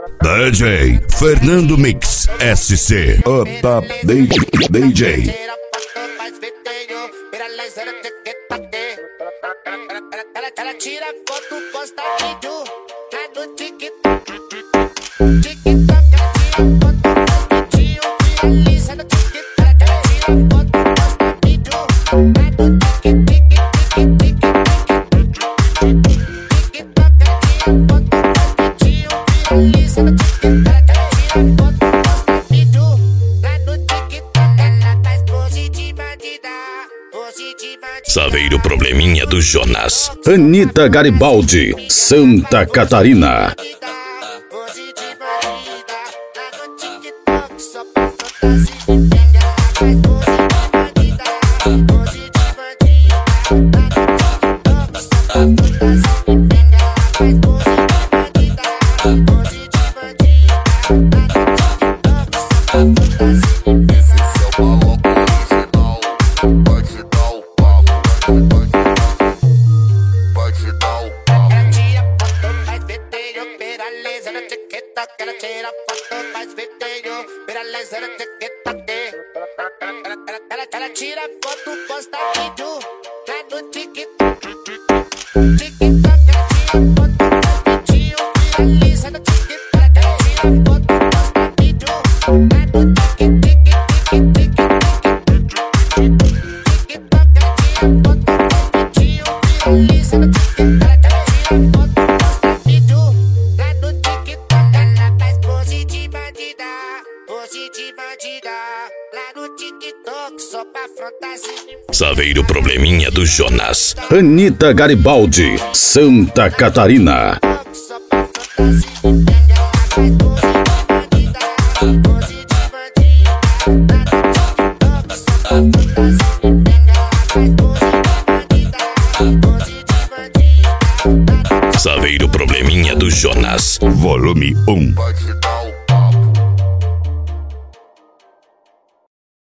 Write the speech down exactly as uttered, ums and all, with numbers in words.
D J Fernando Mix S C. Up Top D J. Ela tira foto, posta vídeo lá no TikTok. TikTok, ela tira foto, viraliza no TikTok. Ela tira foto, posta vídeo lá no TikTok. Saveiro Probleminha do Jonas. Anitta Garibaldi, Santa Catarina. Ela tira foto, faz vídeo, viraliza no TikTok. Ela, ela, ela tira foto, posta vídeo lá no TikTok. TikTok, ela tira foto, faz vídeo, viraliza no TikTok. Ela tira foto, posta vídeo lá no TikTok. Saveiro Probleminha do Jonas. Anitta Garibaldi, Santa Catarina. Saveiro Probleminha do Jonas. Volume um.